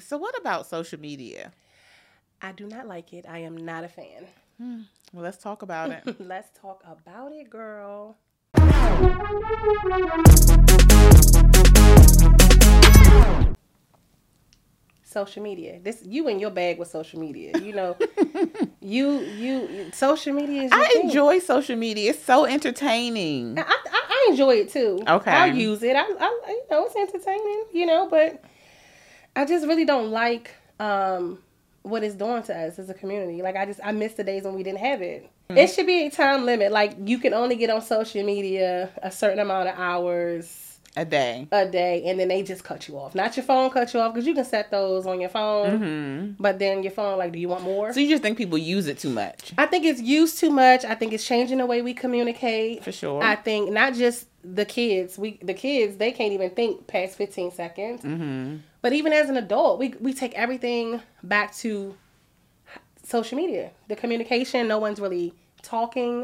So what about social media? I do not like it. I am not a fan. Well, let's talk about it. Let's talk about it, girl. Social media. This you in your bag with social media. You know, you social media is your I thing. enjoy social media. It's so entertaining. I enjoy it too. Okay. I'll use it. I you know, it's entertaining, you know, but I just really don't like what it's doing to us as a community. Like I miss the days when we didn't have it. It should be a time limit. Like you can only get on social media a certain amount of hours A day. and then they just cut you off. Not your phone cut you off, because you can set those on your phone. But then your phone, like, do you want more? So you just think people use it too much? I think it's used too much. I think it's changing the way we communicate. For sure. I think not just the kids. The kids, they can't even think past 15 seconds. But even as an adult, we take everything back to social media. The communication, no one's really talking.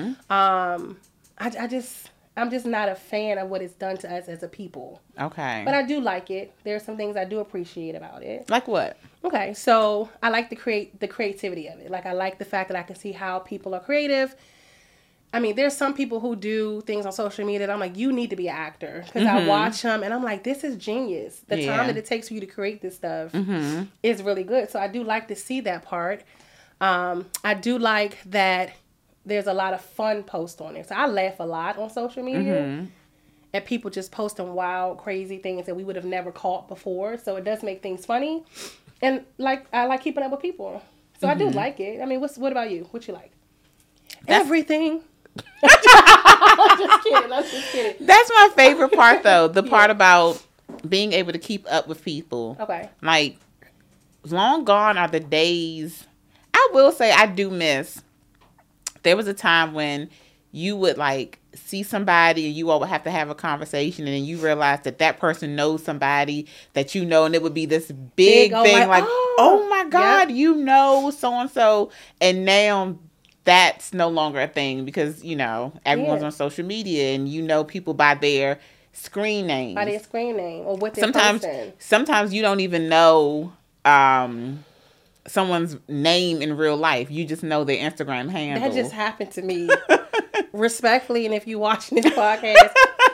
I'm just not a fan of what it's done to us as a people. Okay. But I do like it. There are some things I do appreciate about it. Like what? Okay, so I like the creativity of it. Like, I like the fact that I can see how people are creative. I mean, there's some people who do things on social media that I'm like, you need to be an actor. Because I watch them and I'm like, this is genius. The time that it takes for you to create this stuff is really good. So I do like to see that part. I do like that there's a lot of fun posts on there. So I laugh a lot on social media. And people just posting wild, crazy things that we would have never caught before. So it does make things funny. And I like keeping up with people. So I do like it. I mean, what about you? What you like? Everything. I'm just kidding. That's my favorite part, though. The part about being able to keep up with people. Okay. Like, long gone are the days. I will say I do miss. There was a time when you would, like, see somebody and you all would have to have a conversation, and then you realize that person knows somebody that you know, and it would be this big thing like, oh my God, you know so-and-so. And now that's no longer a thing because, you know, everyone's on social media and you know people by their screen names. By their screen name or what they're posting. Sometimes you don't even know someone's name in real life. You just know their Instagram handle. That just happened to me. Respectfully, and if you watching this podcast,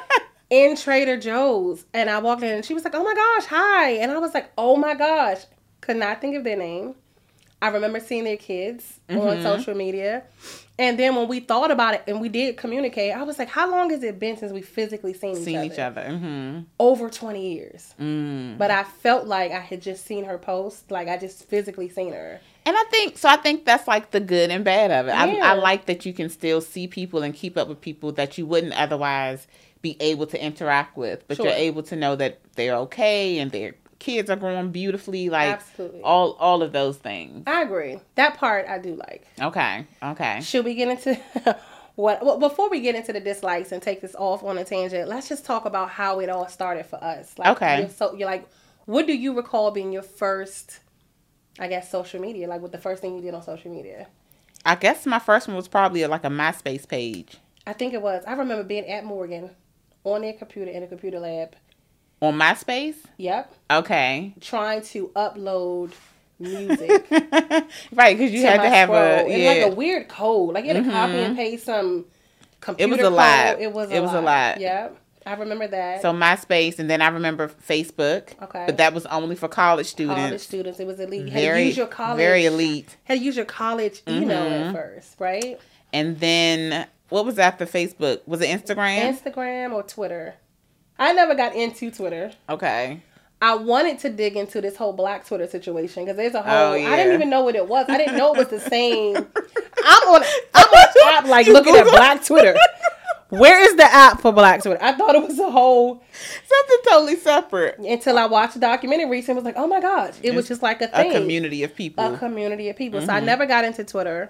in Trader Joe's, and I walked in and she was like, oh my gosh, hi. And I was like, oh my gosh. Could not think of their name. I remember seeing their kids on social media. And then when we thought about it and we did communicate, I was like, how long has it been since we physically seen each other? Over 20 years. But I felt like I had just seen her post. Like, I just physically seen her. And I think that's like the good and bad of it. Yeah. I like that you can still see people and keep up with people that you wouldn't otherwise be able to interact with. But you're able to know that they're okay and their kids are growing beautifully. Like, absolutely. All of those things. I agree. That part I do like. Okay. Should we get into well, before we get into the dislikes and take this off on a tangent, let's just talk about how it all started for us. Like, okay. You're like, what do you recall being your first, I guess, social media? Like, what the first thing you did on social media? I guess my first one was probably like a MySpace page. I think it was. I remember being at Morgan on their computer in a computer lab. On MySpace? Yep. Okay. Trying to upload music. Right, because you had to have like a weird code. Like, you had to copy and paste some computer code. It was a lot. It was a lot. Yep. I remember that. So MySpace, and then I remember Facebook. Okay. But that was only for college students. It was elite. You had to use your college. Very elite. Had to use your college email at first, right? And then, what was after Facebook? Was it Instagram? Instagram or Twitter. I never got into Twitter. Okay. I wanted to dig into this whole Black Twitter situation because there's a whole. I didn't even know what it was. I didn't know it was the same. I'm on app like looking at Black Twitter. Where is the app for Black Twitter? I thought it was a whole something totally separate until I watched a documentary recently. Was like, oh my gosh, it was just like a thing, a community of people. So I never got into Twitter.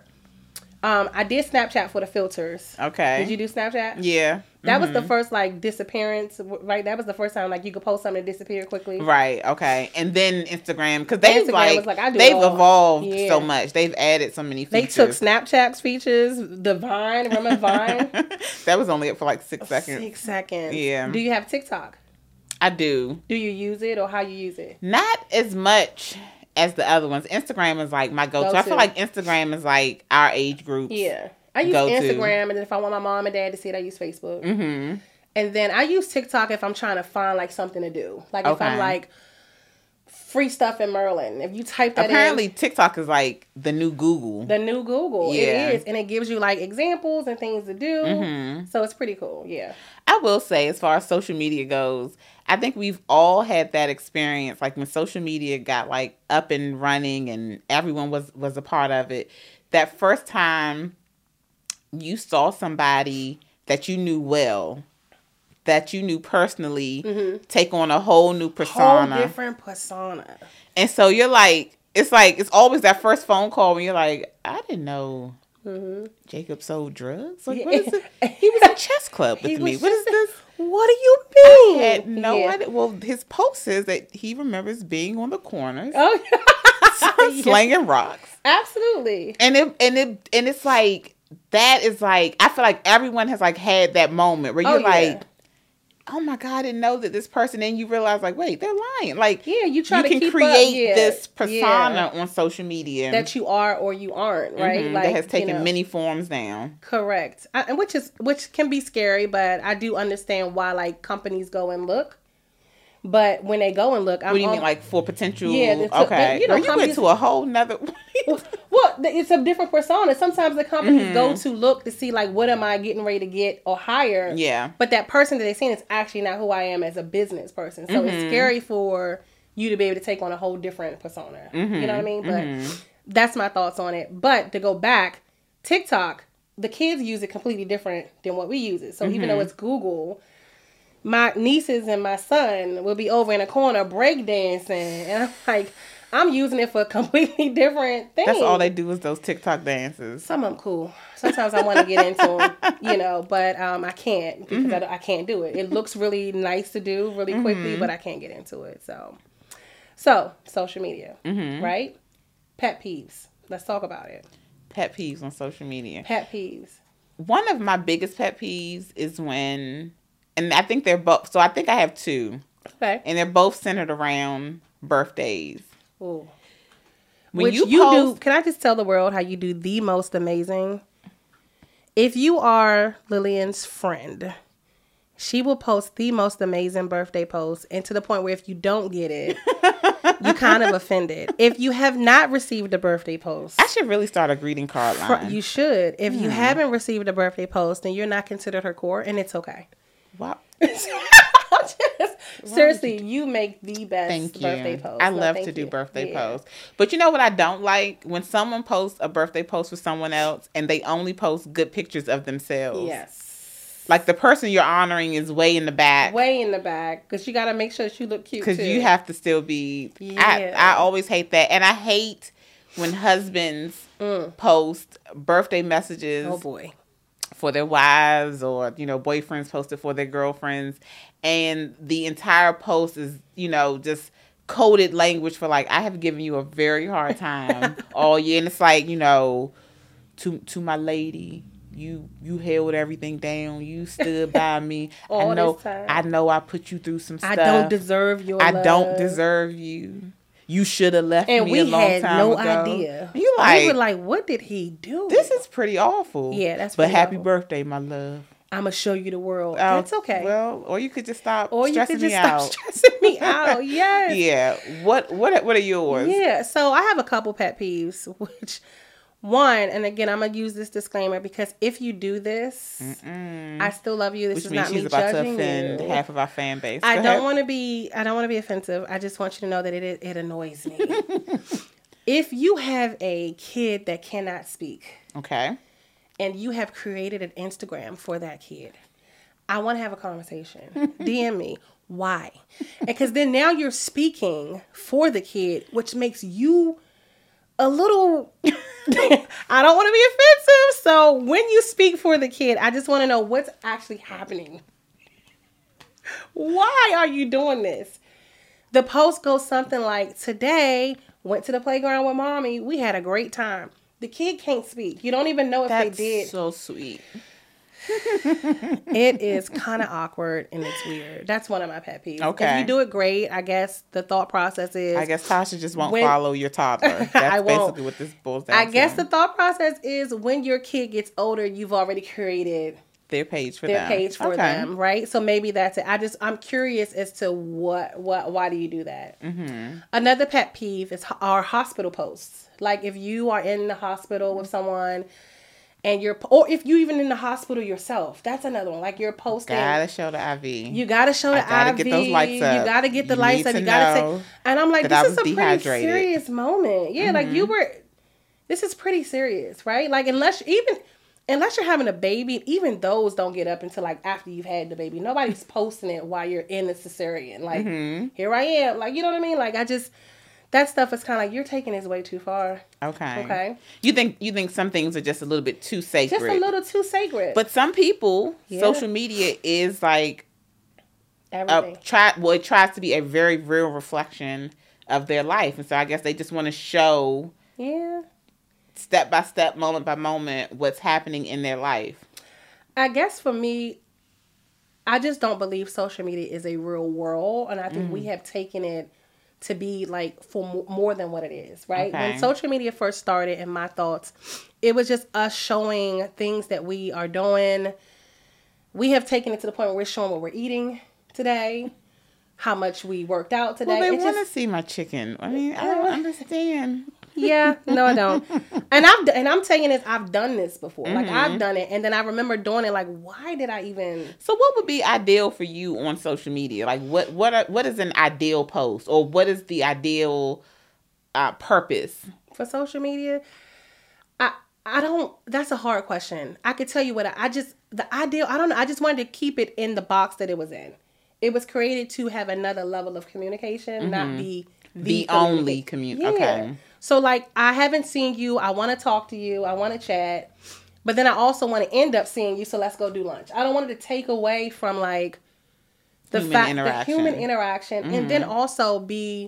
I did Snapchat for the filters. Okay. Did you do Snapchat? Yeah. That was the first, like, disappearance, right? That was the first time, like, you could post something and disappear quickly. Right, okay. And then Instagram, because they've evolved so much. They've added so many features. They took Snapchat's features, the Vine, remember Vine? That was only up for, like, 6 seconds. 6 seconds. Yeah. Do you have TikTok? I do. Do you use it or how you use it? Not as much as the other ones. Instagram is like my go-to. I feel like Instagram is like our age group. Yeah. I use Instagram, and then if I want my mom and dad to see it, I use Facebook. Mm-hmm. And then I use TikTok if I'm trying to find like something to do. Like if I'm like free stuff in Merlin. If you type that apparently TikTok is like the new Google. The new Google. Yeah. It is. And it gives you like examples and things to do. Mm-hmm. So it's pretty cool. Yeah. I will say, as far as social media goes, I think we've all had that experience. Like when social media got like up and running and everyone was a part of it. That first time you saw somebody that you knew well, that you knew personally, take on a whole new persona. Whole different persona. And so you're like, it's always that first phone call when you're like, I didn't know Jacob sold drugs. Like, what is it? He was at chess club with me. What is this? What do you mean? I had no idea. Well, his post says that he remembers being on the corners, slinging rocks. Absolutely. And it's like, that is like, I feel like everyone has like had that moment where you're like, oh my God, I didn't know that this person, and you realize like, wait, they're lying. Like, you can create this persona on social media that you are or you aren't, right? Like, that has taken many forms now. Correct. And which can be scary, but I do understand why like companies go and look. But when they go and look, what do you mean, like for potential? Yeah, okay. You went to a whole nother. Well, it's a different persona. Sometimes the companies go to look to see like, what am I getting ready to get or hire? Yeah. But that person that they're seeing is actually not who I am as a business person. So it's scary for you to be able to take on a whole different persona. You know what I mean? But that's my thoughts on it. But to go back, TikTok, the kids use it completely different than what we use it. So even though it's Google, my nieces and my son will be over in a corner breakdancing, and I'm like, I'm using it for a completely different thing. That's all they do is those TikTok dances. Some of them cool. Sometimes I want to get into them, but I can't because I can't do it. It looks really nice to do really quickly, but I can't get into it. So social media, right? Pet peeves. Let's talk about it. Pet peeves on social media. Pet peeves. One of my biggest pet peeves is when, and I think they're both, so I think I have two. Okay. And they're both centered around birthdays. Ooh. When Which you do, can I just tell the world how you do the most amazing? If you are Lillian's friend, she will post the most amazing birthday post, and to the point where if you don't get it, you kind of offended. If you have not received a birthday post, I should really start a greeting card line. You should. If you haven't received a birthday post, then you're not considered her core, and it's okay. Wow. Seriously, you make the best birthday post. I love to do birthday posts. But you know what I don't like? When someone posts a birthday post for someone else and they only post good pictures of themselves. Yes. Like the person you're honoring is way in the back. Way in the back. Because you got to make sure she look cute, because you have to still be... Yeah. I always hate that. And I hate when husbands post birthday messages. Oh, boy. For their wives, or boyfriends post it for their girlfriends, and the entire post is just coded language for like, I have given you a very hard time all year, and it's like to my lady, you held everything down, you stood by me. I know I put you through some stuff. I don't deserve your love. I don't deserve you. You should have left me a long time ago. And we had no idea. You like, we were like, what did he do? This is pretty awful. Yeah, that's pretty happy awful. Birthday, my love. I'm going to show you the world. That's okay. Well, or you could just stop stressing me out. Stressing me out, yes. Yeah. What are yours? Yeah, so I have a couple pet peeves, which... One, and again, I'm going to use this disclaimer because if you do this, I still love you. This is not me judging you. Which means she's about to offend half of our fan base. I don't want to be offensive. I just want you to know that it annoys me. If you have a kid that cannot speak. Okay. And you have created an Instagram for that kid, I want to have a conversation. DM me. Why? Because then now you're speaking for the kid, which makes you a little... I don't want to be offensive. So when you speak for the kid, I just want to know what's actually happening. Why are you doing this? The post goes something like, today, went to the playground with mommy. We had a great time. The kid can't speak. You don't even know if they did. That's so sweet. It is kind of awkward and it's weird. That's one of my pet peeves. Okay. If you do it great, I guess the thought process is... I guess Tasha just won't follow your toddler. That's basically what this boils down to. I guess the thought process is when your kid gets older, you've already created... their page for them, right? So maybe that's it. I'm curious as to why do you do that? Mm-hmm. Another pet peeve is our hospital posts. Like if you are in the hospital with someone and or if you even in the hospital yourself, that's another one. Like you're posting. Gotta show the IV. You gotta show the IV. Gotta get those lights up. You gotta get the lights up. You gotta say. And I'm like, this is a pretty serious moment. Yeah, like this is pretty serious, right? Like unless you're having a baby, even those don't get up until like after you've had the baby. Nobody's posting it while you're in the cesarean. Like, here I am. Like, you know what I mean? Like, that stuff is kind of like, you're taking this way too far. Okay. You think some things are just a little bit too sacred. Just a little too sacred. But some people, social media is like, everything. It tries to be a very real reflection of their life. And so I guess they just want to show. Yeah. Step by step, moment by moment, what's happening in their life. I guess for me, I just don't believe social media is a real world. And I think we have taken it to be like for more than what it is, right? Okay. When social media first started, in my thoughts, it was just us showing things that we are doing. We have taken it to the point where we're showing what we're eating today, how much we worked out today. Well, they want to see my chicken. I mean, I don't understand. Yeah, no, I don't. And I'm saying this, I've done this before. Like I've done it, and then I remember doing it. Like, why did I even? So, what would be ideal for you on social media? Like, what is an ideal post, or what is the ideal purpose for social media? I don't. That's a hard question. I could tell you what the ideal. I don't know. I just wanted to keep it in the box that it was in. It was created to have another level of communication, not be the only communication. Yeah. Okay. So, like, I haven't seen you. I want to talk to you. I want to chat. But then I also want to end up seeing you. So, let's go do lunch. I don't want it to take away from, like, the human interaction. And then also be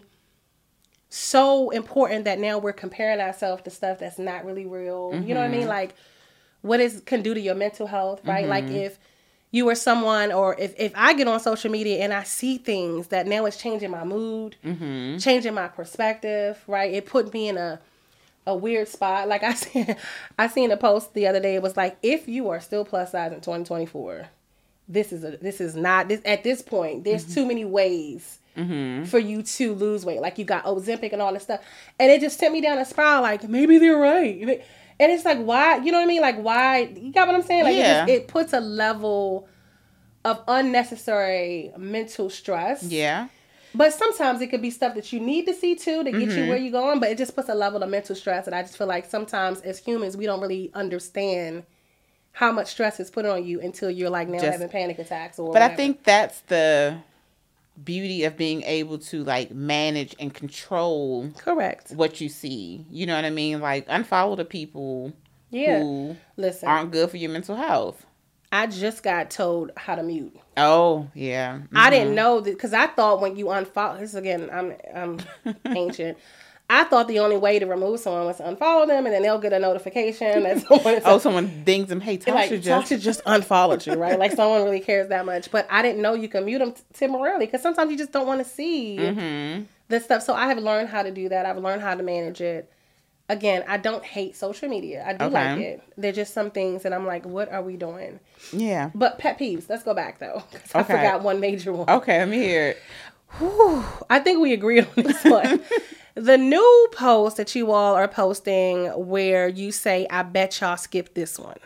so important that now we're comparing ourselves to stuff that's not really real. You know what I mean? Like, what can do to your mental health, right? Like, if you or someone, or if I get on social media and I see things that now it's changing my mood, changing my perspective, right? It put me in a weird spot. Like I seen a post the other day. It was like, if you are still plus size in 2024, this is not at this point. There's too many ways for you to lose weight. Like you got Ozempic and all this stuff, and it just sent me down a spiral. Like maybe they're right. And it's like, why? You know what I mean? Like, why? You got what I'm saying? Like, it puts a level of unnecessary mental stress. Yeah. But sometimes it could be stuff that you need to see, too, to get you where you're going. But it just puts a level of mental stress. And I just feel like sometimes as humans, we don't really understand how much stress is put on you until you're, like, now having panic attacks or whatever. I think that's the beauty of being able to like manage and control what you see. You know what I mean? Like unfollow the people who aren't good for your mental health. I just got told how to mute. Oh, yeah. I didn't know that because I thought when you unfollow, this again, I'm ancient. I thought the only way to remove someone was to unfollow them, and then they'll get a notification that someone dings them. Hey, Tasha just unfollowed you, right? Like someone really cares that much. But I didn't know you can mute them temporarily because sometimes you just don't want to see this stuff. So I have learned how to do that. I've learned how to manage it. Again, I don't hate social media. I do like it. There's just some things that I'm like, what are we doing? Yeah. But pet peeves. Let's go back though. I forgot one major one. Okay, let me hear it. Whew, I think we agreed on this one. The new post that you all are posting where you say, I bet y'all skipped this one.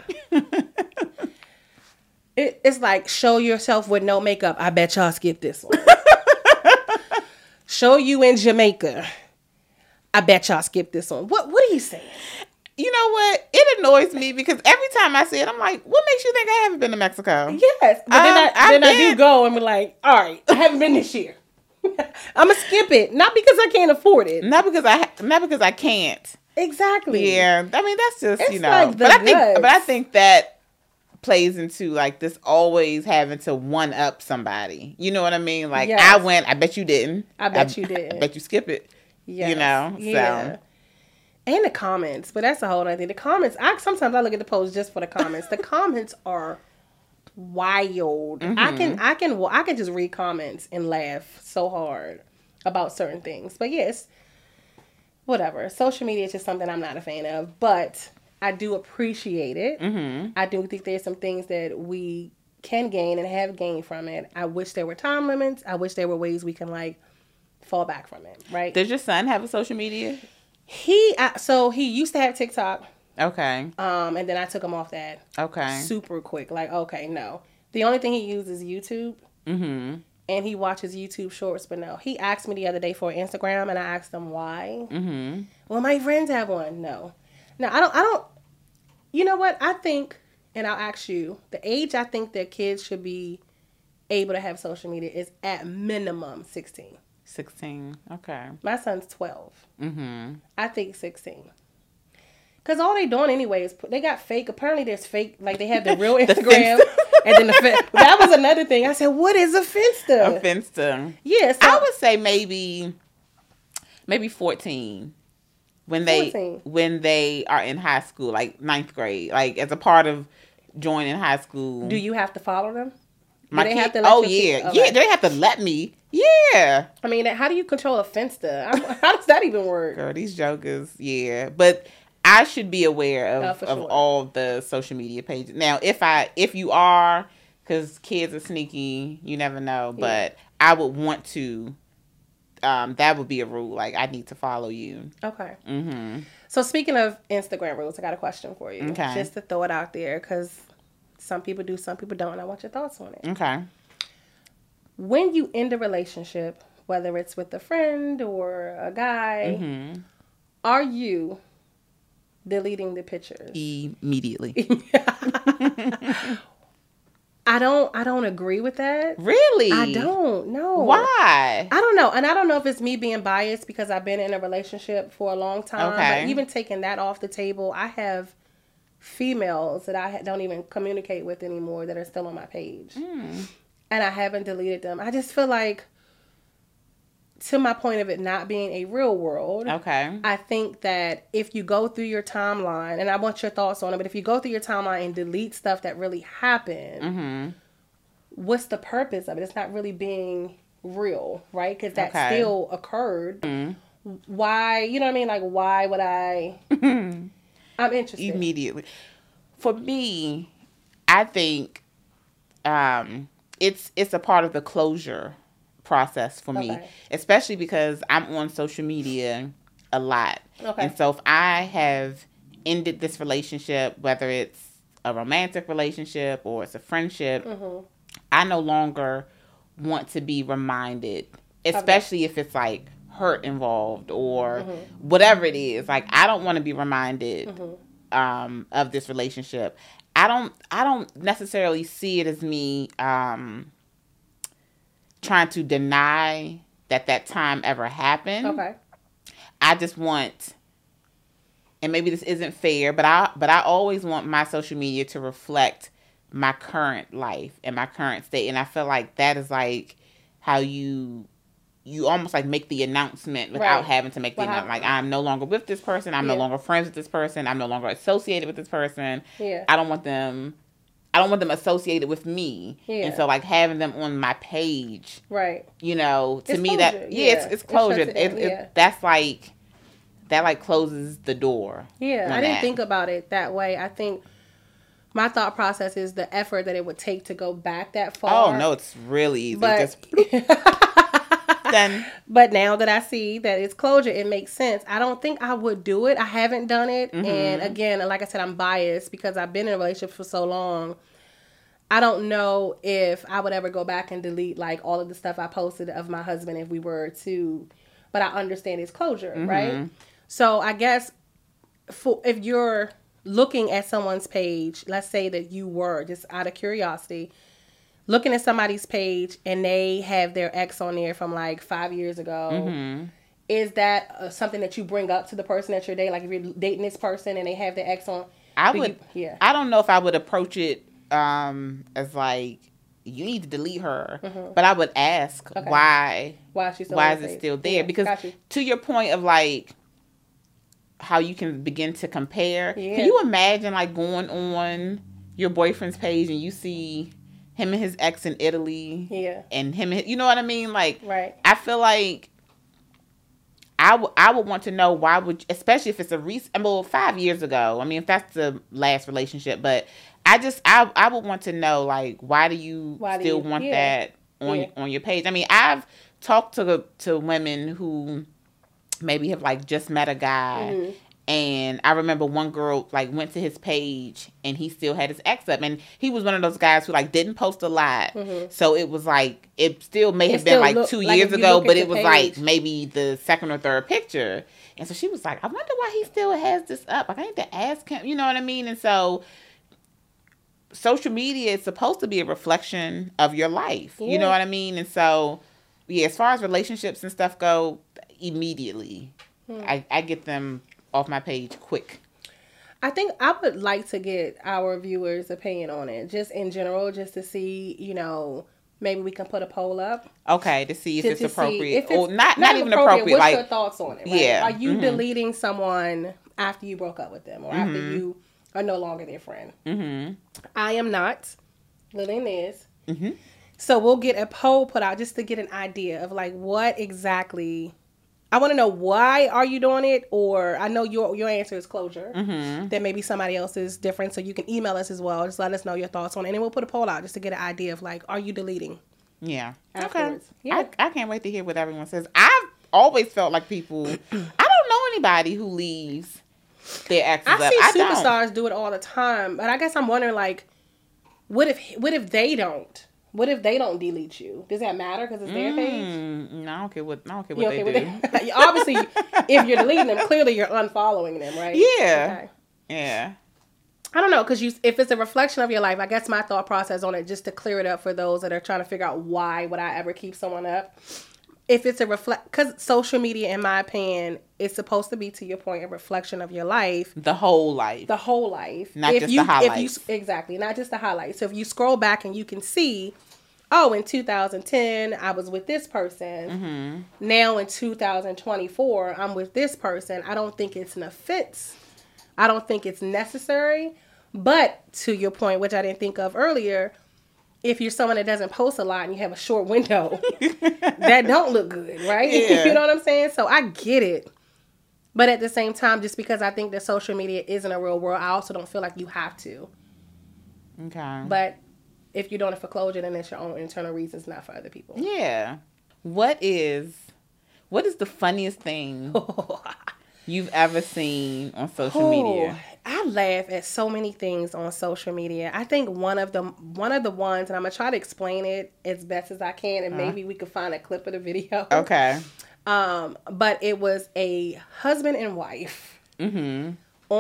It's like, show yourself with no makeup. I bet y'all skipped this one. Show you in Jamaica. I bet y'all skipped this one. What are you saying? You know what? It annoys me because every time I see it, I'm like, what makes you think I haven't been to Mexico? Yes. But then I do go and be like, all right, I haven't been this year. I'm gonna skip it, not because I can't afford it, not because I can't. Exactly. Yeah, I mean that's just it's like but I think that plays into like this always having to one up somebody. You know what I mean? Like I went, I bet you didn't. I bet you did. I bet you skip it. Yes. You know, so. And the comments, but that's a whole other thing. The comments, sometimes I look at the post just for the comments. The comments are wild. I can just read comments and laugh so hard about certain things. But yes, whatever. Social media is just something I'm not a fan of, but I do appreciate it. I do think there's some things that we can gain and have gained from it. I wish there were time limits. I wish there were ways we can like fall back from it. Right? Does your son have a social media? He used to have TikTok. Okay. And then I took him off that. Okay. Super quick. Like, okay, no. The only thing he uses is YouTube. And he watches YouTube shorts, but no. He asked me the other day for Instagram, and I asked him why. Well, my friends have one. No. I don't. You know what? I think, and I'll ask you, the age I think that kids should be able to have social media is at minimum 16. 16. Okay. My son's 12. I think 16. Because all they doing anyway is they got fake. Apparently there's fake, like they have the real Instagram. And then that was another thing. I said, what is a Finsta? A Finsta. Yes. I would say maybe 14. When they are in high school, like 9th grade, like as a part of joining high school. Do you have to follow them? They have to let yeah, they have to let me. Yeah. I mean, how do you control a Finsta? How does that even work? Girl, these jokers, yeah. But I should be aware of all the social media pages. Now, if you are, because kids are sneaky, you never know. But I would want to. That would be a rule. Like, I need to follow you. Okay. So speaking of Instagram rules, I got a question for you. Okay. Just to throw it out there, because some people do, some people don't. And I want your thoughts on it. Okay. When you end a relationship, whether it's with a friend or a guy, are you deleting the pictures? Immediately. I don't agree with that. Really? I don't know. Why? I don't know. And I don't know if it's me being biased because I've been in a relationship for a long time. Okay. But even taking that off the table, I have females that I don't even communicate with anymore that are still on my page. And I haven't deleted them. I just feel like, to my point of it not being a real world, okay, I think that if you go through your timeline, and I want your thoughts on it, but if you go through your timeline and delete stuff that really happened, what's the purpose of it? It's not really being real, right? Because that still occurred. Why, you know what I mean? Like, why would I? I'm interested. Immediately. For me, I think it's a part of the closure process for me, especially because I'm on social media a lot. And so if I have ended this relationship, whether it's a romantic relationship or it's a friendship, I no longer want to be reminded, especially if it's like hurt involved or whatever it is. Like, I don't want to be reminded of this relationship. I don't necessarily see it as me trying to deny that time ever happened. I just want, and maybe this isn't fair, but I always want my social media to reflect my current life and my current state. And I feel like that is like how you almost like make the announcement without having to make the announcement. Like, I'm no longer with this person. I'm no longer friends with this person. I'm no longer associated with this person. I don't want them associated with me. And so, like, having them on my page, you know, to me, closure. It's closure. That's like, that like closes the door. I didn't think about it that way. I think my thought process is the effort that it would take to go back that far. Oh, no, it's really easy. But, done. But now that I see that it's closure, it makes sense. I don't think I would do it. I haven't done it. And again, like I said, I'm biased because I've been in a relationship for so long. I don't know if I would ever go back and delete like all of the stuff I posted of my husband if we were to, but I understand it's closure, right? So I guess if you're looking at someone's page, let's say that you were, just out of curiosity, looking at somebody's page and they have their ex on there from like 5 years ago, is that something that you bring up to the person that you're dating? Like, if you're dating this person and they have their ex on, I don't know if I would approach it as like, you need to delete her, but I would ask why is it still there? Because to your point of like how you can begin to compare, can you imagine like going on your boyfriend's page and you see him and his ex in Italy. Yeah. And him, you know what I mean? Like, right. I feel like I would want to know why would, especially if it's a recent, well, 5 years ago. I mean, if that's the last relationship, but I would want to know, like, why do you still want that on your page? I mean, I've talked to women who maybe have like just met a guy. Mm-hmm. And I remember one girl like went to his page and he still had his ex up. And he was one of those guys who like didn't post a lot. Mm-hmm. So it was like, it still may have been like 2 years ago, but it was like maybe the second or third picture. And so she was like, I wonder why he still has this up. Like, I need to ask him, you know what I mean? And so social media is supposed to be a reflection of your life. Yeah. You know what I mean? And so, yeah, as far as relationships and stuff go, immediately, I get them off my page quick. I think I would like to get our viewers' opinion on it, just in general, just to see, you know, maybe we can put a poll up. Okay, to see if it's appropriate. Or not even appropriate. What's like, your thoughts on it? Right? Yeah. Are you deleting someone after you broke up with them or after you are no longer their friend? Mm-hmm. I am not. Lillian is. Mm-hmm. So we'll get a poll put out just to get an idea of like what exactly. I want to know, why are you doing it? Or I know your answer is closure. Mm-hmm. That maybe somebody else is different. So you can email us as well. Just let us know your thoughts on it. And then we'll put a poll out just to get an idea of like, are you deleting? Yeah. Afterwards. Okay. Yeah. I can't wait to hear what everyone says. I've always felt like people, I don't know anybody who leaves their exes up. I see superstars do it all the time. But I guess I'm wondering like, what if they don't? What if they don't delete you? Does that matter because it's their page? No, I don't care what they do. Obviously, if you're deleting them, clearly you're unfollowing them, right? Yeah. Okay. Yeah. I don't know, because if it's a reflection of your life, I guess my thought process on it, just to clear it up for those that are trying to figure out why would I ever keep someone up. If it's because social media, in my opinion, is supposed to be, to your point, a reflection of your life. The whole life. Not just the highlights. Exactly, not just the highlights. So if you scroll back and you can see, oh, in 2010, I was with this person. Mm-hmm. Now in 2024, I'm with this person. I don't think it's an offense. I don't think it's necessary. But to your point, which I didn't think of earlier, if you're someone that doesn't post a lot and you have a short window, that don't look good, right? Yeah. You know what I'm saying? So I get it. But at the same time, just because I think that social media isn't a real world, I also don't feel like you have to. Okay. But if you're doing it for closure, then it's your own internal reasons, not for other people. Yeah. What is the funniest thing you've ever seen on social media? I laugh at so many things on social media. I think one of the ones, and I'm gonna try to explain it as best as I can, and maybe we can find a clip of the video. Okay. But it was a husband and wife on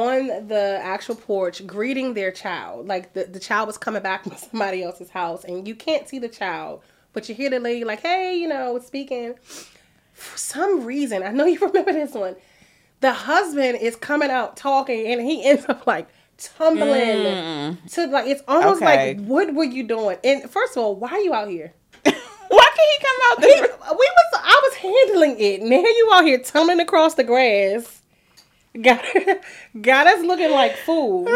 the actual porch greeting their child. Like the child was coming back from somebody else's house, and you can't see the child, but you hear the lady like, "Hey, you know, speaking." For some reason, I know you remember this one. The husband is coming out talking, and he ends up like tumbling to like, it's almost like, what were you doing? And first of all, why are you out here? Why can't he come out? I was handling it. Now you out here tumbling across the grass. Got us looking like fools.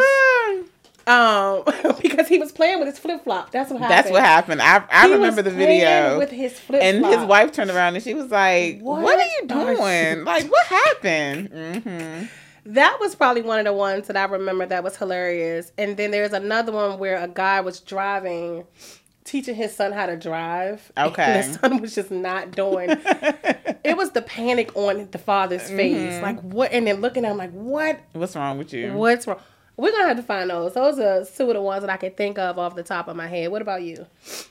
Because he was playing with his flip flop. That's what happened. I remember the video with his flip flop, and his wife turned around and she was like, "What are you doing? Like, what happened?" Mm-hmm. That was probably one of the ones that I remember that was hilarious. And then there's another one where a guy was teaching his son how to drive. Okay, and the son was just not doing. It was the panic on the father's face, like what? And then looking at him like, "What? What's wrong with you? What's wrong?" We're going to have to find those. Those are two of the ones that I can think of off the top of my head. What about you?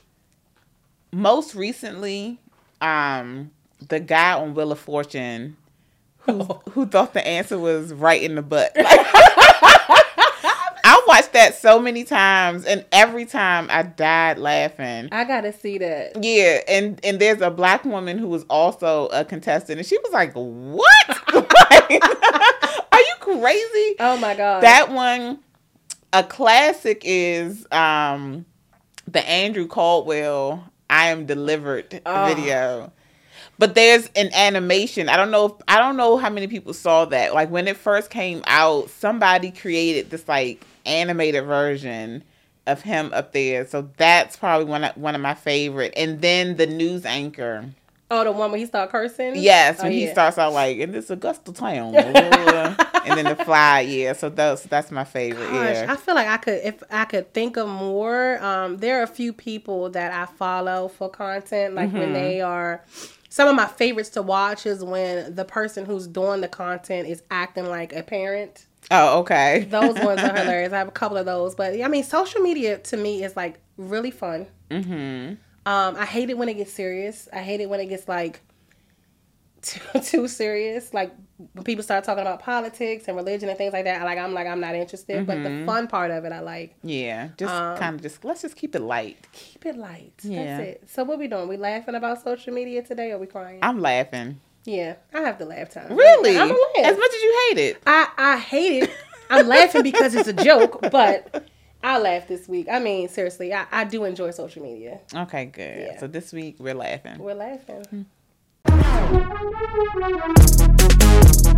Most recently, the guy on Wheel of Fortune who thought the answer was right in the butt. I watched that so many times, and every time I died laughing. I got to see that. Yeah, and there's a black woman who was also a contestant, and she was like, "What?" Are you crazy? Oh my God. That one, a classic is the Andrew Caldwell I Am Delivered video. But there's an animation. I don't know how many people saw that. Like when it first came out, somebody created this like animated version of him up there. So that's probably one of my favorite. And then the news anchor. Oh, the one where he start cursing? Yes, when he starts out like, in this Augusta town. And then the fly, yeah. So that's my favorite. Gosh, yeah. I feel like if I could think of more, there are a few people that I follow for content. Like when they are, some of my favorites to watch is when the person who's doing the content is acting like a parent. Oh, okay. Those ones are hilarious. I have a couple of those. But I mean, social media to me is like really fun. Mm-hmm. I hate it when it gets serious. I hate it when it gets like too serious. Like when people start talking about politics and religion and things like that. I'm not interested. But the fun part of it, I like. Yeah, let's just keep it light. Keep it light. Yeah. That's it. So what we doing? We laughing about social media today, or we crying? I'm laughing. Yeah, I have the laugh time. Really? I'm gonna laugh. As much as you hate it. I hate it. I'm laughing because it's a joke, but I laughed this week. I mean, seriously, I do enjoy social media. Okay, good. Yeah. So this week we're laughing. We're laughing.